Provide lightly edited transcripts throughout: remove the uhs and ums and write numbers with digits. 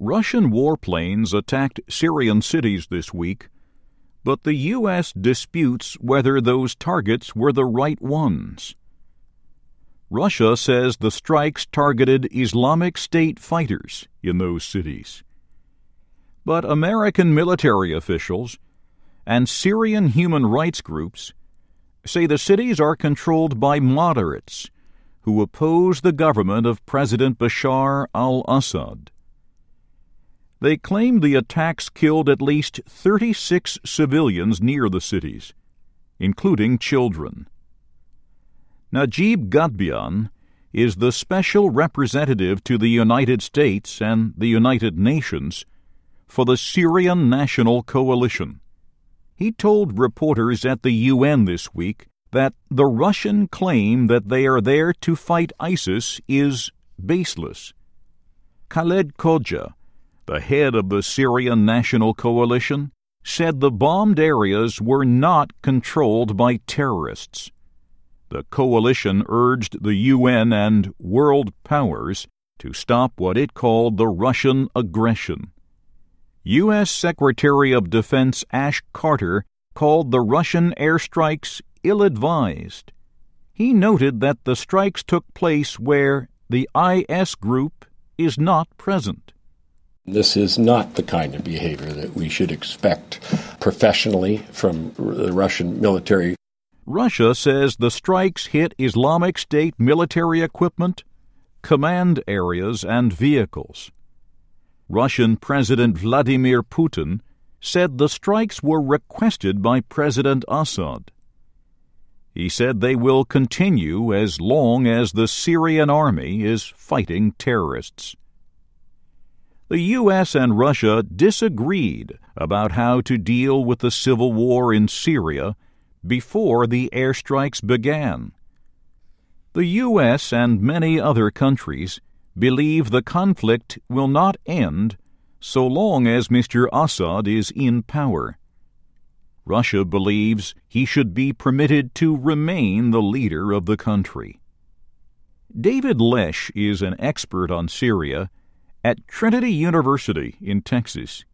Russian warplanes attacked Syrian cities this week, but the U.S. disputes whether those targets were the right ones. Russia says the strikes targeted Islamic State fighters in those cities. But American military officials and Syrian human rights groups say the cities are controlled by moderates who oppose the government of President Bashar al-Assad. They claim the attacks killed at least 36 civilians near the cities, including children. Najib Ghadbian is the special representative to the United States and the United Nations for the Syrian National Coalition. He told reporters at the UN this week that the Russian claim that they are there to fight ISIS is baseless. Khaled Khoja, the head of the Syrian National Coalition, said the bombed areas were not controlled by terrorists. The coalition urged the UN and world powers to stop what it called the Russian aggression. U.S. Secretary of Defense Ash Carter called the Russian airstrikes ill-advised. He noted that the strikes took place where the IS group is not present. This is not the kind of behavior that we should expect professionally from the Russian military. Russia says the strikes hit Islamic State military equipment, command areas, and vehicles. Russian President Vladimir Putin said the strikes were requested by President Assad. He said they will continue as long as the Syrian army is fighting terrorists. The U.S. and Russia disagreed about how to deal with the civil war in Syria before the airstrikes began. The U.S. and many other countries believe the conflict will not end so long as Mr. Assad is in power. Russia believes he should be permitted to remain the leader of the country. David Lesh is an expert on Syria at Trinity University in Texas.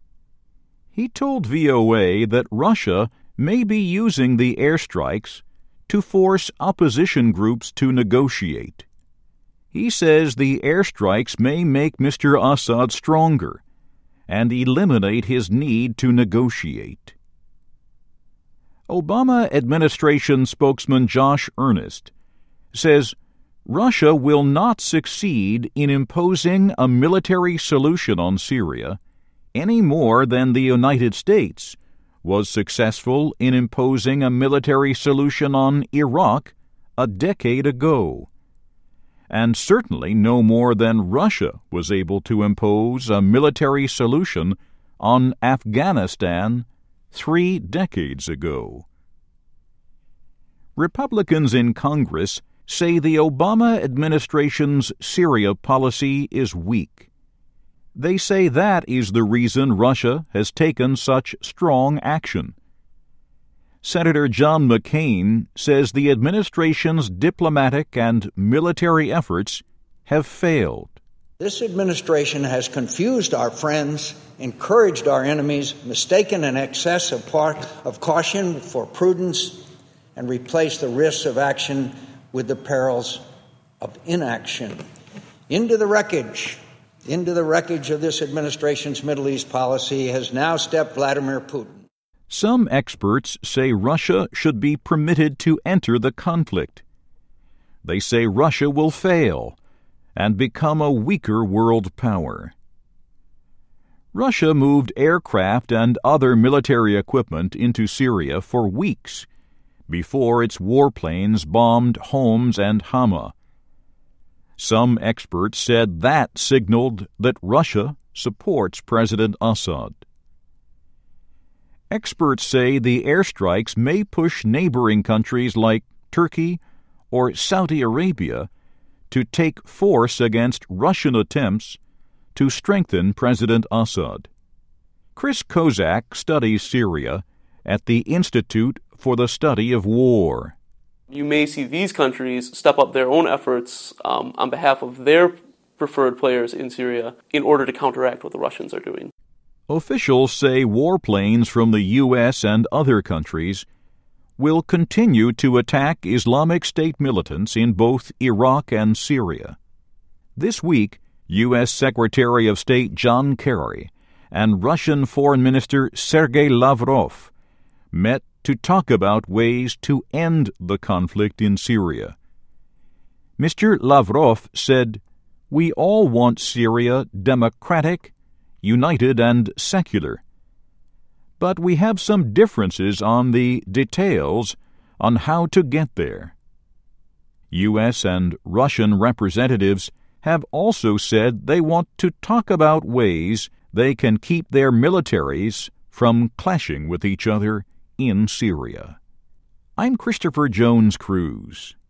He told VOA that Russia may be using the airstrikes to force opposition groups to negotiate. He says the airstrikes may make Mr. Assad stronger and eliminate his need to negotiate. Obama administration spokesman Josh Earnest says Russia will not succeed in imposing a military solution on Syria any more than the United States was successful in imposing a military solution on Iraq a decade ago, and certainly no more than Russia was able to impose a military solution on Afghanistan 3 decades ago. Republicans in Congress say the Obama administration's Syria policy is weak. They say that is the reason Russia has taken such strong action. Senator John McCain says the administration's diplomatic and military efforts have failed. This administration has confused our friends, encouraged our enemies, mistaken an excess of caution for prudence, and replaced the risks of action with the perils of inaction. Into the wreckage of this administration's Middle East policy has now stepped Vladimir Putin. Some experts say Russia should be permitted to enter the conflict. They say Russia will fail and become a weaker world power. Russia moved aircraft and other military equipment into Syria for weeks before its warplanes bombed Homs and Hama. Some experts said that signaled that Russia supports President Assad. Experts say the airstrikes may push neighboring countries like Turkey or Saudi Arabia to take force against Russian attempts to strengthen President Assad. Chris Kozak studies Syria at the Institute for the Study of War. You may see these countries step up their own efforts on behalf of their preferred players in Syria in order to counteract what the Russians are doing. Officials say warplanes from the U.S. and other countries will continue to attack Islamic State militants in both Iraq and Syria. This week, U.S. Secretary of State John Kerry and Russian Foreign Minister Sergei Lavrov met to talk about ways to end the conflict in Syria. Mr. Lavrov said, "We all want Syria democratic, united, and secular. But we have some differences on the details on how to get there." U.S. and Russian representatives have also said they want to talk about ways they can keep their militaries from clashing with each other in Syria. I'm Christopher Jones Cruz.